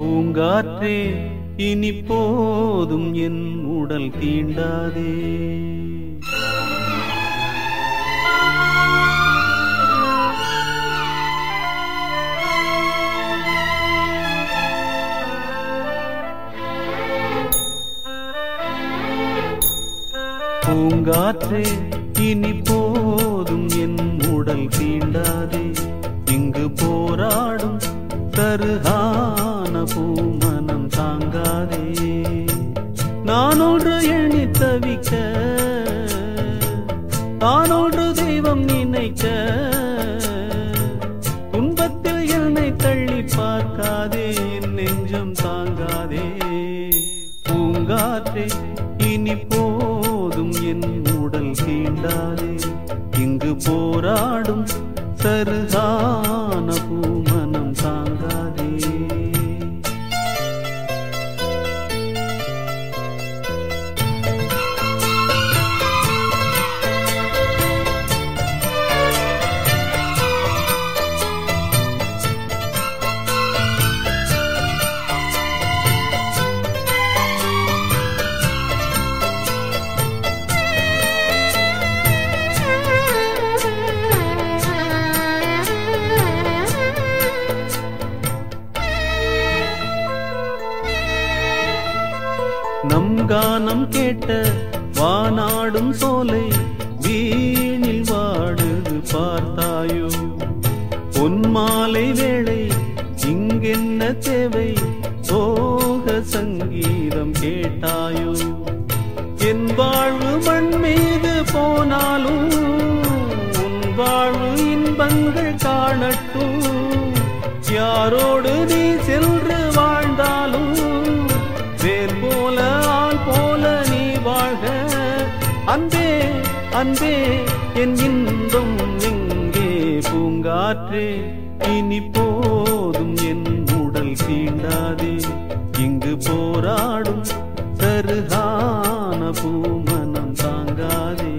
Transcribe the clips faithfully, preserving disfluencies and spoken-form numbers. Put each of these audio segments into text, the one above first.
பூங்காற்றே இனி போதும் என் உடல் தீண்டாதே. பூங்காற்றே இனி போதும் என் உடல் தீண்டாதே. இங்கு போராடும் கருகான பூமனம் தாங்காதே. நானொன்று எண்ணி தவிக்க, தானொன்று தெய்வம் நினைக்க, துன்பத்தில் என்னை தள்ளி பார்க்காதே, என் நெஞ்சம் தாங்காதே. பூங்காற்றே இனி போதும் என் உடல் தீண்டாதே. இங்கு போராடும் சருகான பூமனம் தாங்காதே. நம் கானம் கேட்ட வானாடும் சோலை வீணில் வாடுது பார்த்தாயோ. பொன்மாலை வேளை இங்கென்ன தேவை, சோக சங்கீதம் கேட்டாயோ. என் வாழ்வு மண் மீது போனாலும் உன் வாழ்வு இன்பங்கள் காணட்டும். யாரோடு நீ சென்று வாழ்ந்தாலும் வேர் போல ஆள் போல நீ வாழ்க. அன்பே அன்பே என் இன்பம் எங்கே. பூங்காற்றே இனி போதும் என் உடல் தீண்டாதே. இங்கு போராடும் சருகான பூமனம் தாங்காதே.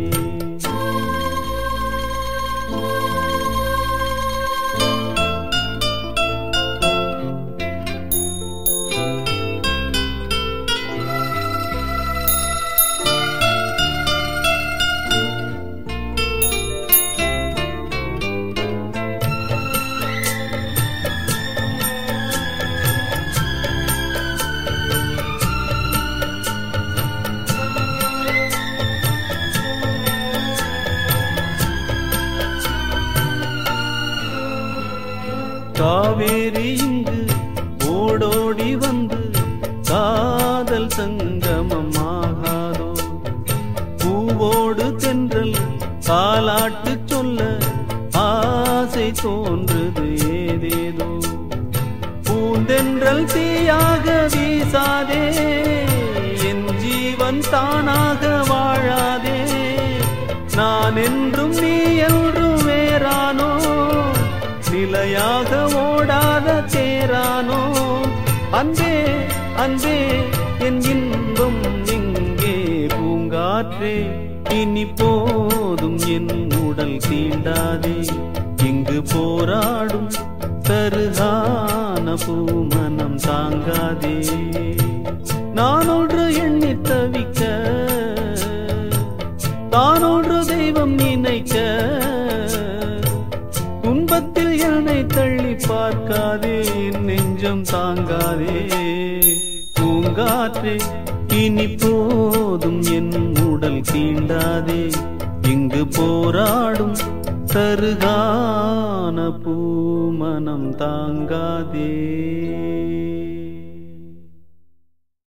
காவேரி இங்கு ஓடோடி வந்து காதல் சங்கமம் ஆகாதோ. பூவோடு தென்றல் காலாட்டு சொல்ல ஆசை தோன்றுது ஏதேதோ. பூந்தென்றல் தீயாக வீசாதே, என் ஜீவன் தானாக வாழாதே. நான் என்றும் நீ என்றும் வேறானோ, நிலையாக ஓடாத தேரானோ. அன்பே அன்பே என் இன்பம் எங்கே. பூங்காற்றே இனி போதும் என் உடல் தீண்டாதே. இங்கு போராடும் கருகான பூமனம் தாங்காதே. நானொன்று எண்ணி தவிக்க, தானொன்று தெய்வம் நினைக்க, துன்பத்தில் என்னை தள்ளி பார்க்காதே, என் நெஞ்சம் தாங்காதே. பூங்காற்றே இனி போதும் என் உடல் தீண்டாதே. இங்கு போராடும் சருகான பூமனம் தாங்காதே.